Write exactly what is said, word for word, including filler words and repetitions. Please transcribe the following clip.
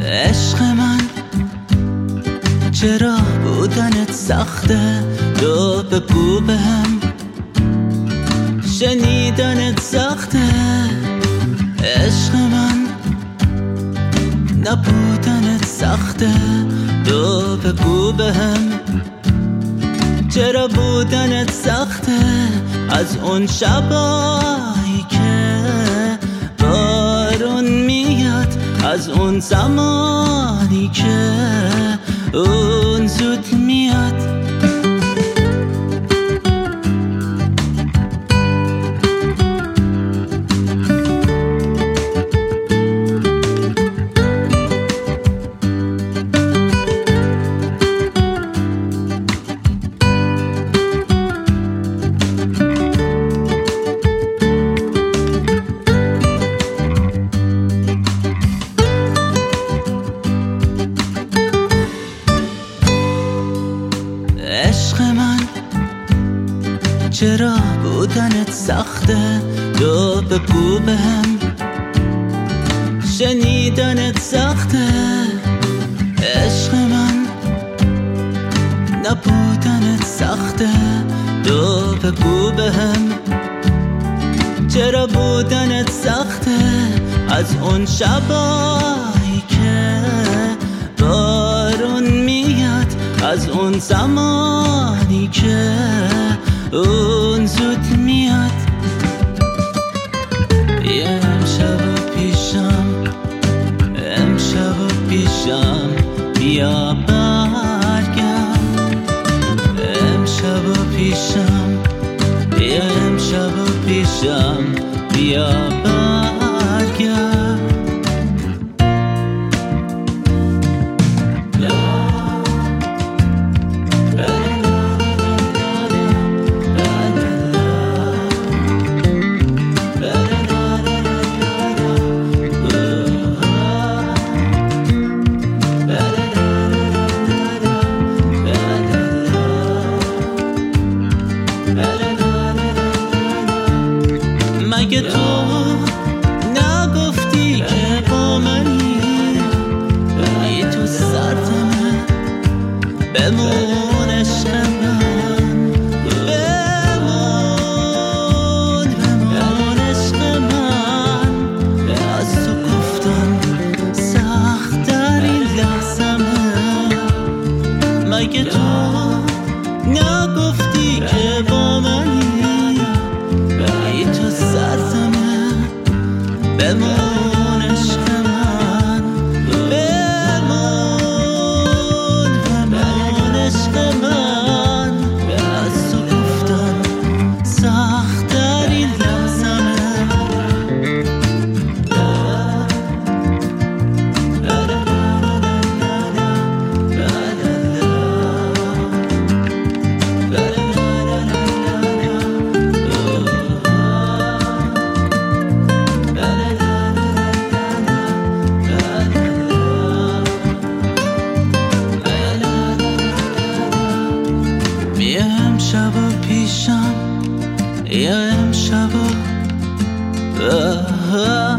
عشق من چرا بودنت سخته؟ تو بگو بهم شنیدنت سخته. عشق من نبودنت سخته. تو بگو بهم چرا بودنت سخته؟ از اون شبایی که بارون میاد، از اون زمانی که اون زود میاد. عشق من چرا بودنت سخته؟ تو بگو بهم شنیدنت سخته. عشق من نبودنت سخته. تو بگو بهم چرا بودنت سخته؟ از اون شبایی که بارون میاد، از اون زمانی که اون زود میاد. یه امشب پیشم، امشب پیشم بیا برگم. امشب پیشم، یه امشب پیشم بیا برگم. مگه تو نگفتی که با منی؟ ای تو سرتمه بمون عشق من، بمون بمون عشق من. از تو گفتن سخت در این لحظمه. مگه تو نگفتی که با منی؟ بمون عشق من، بمون بمون عشق من. از تو گفتن سخت در این لحظمه. یه امشب پیشم، یه امشب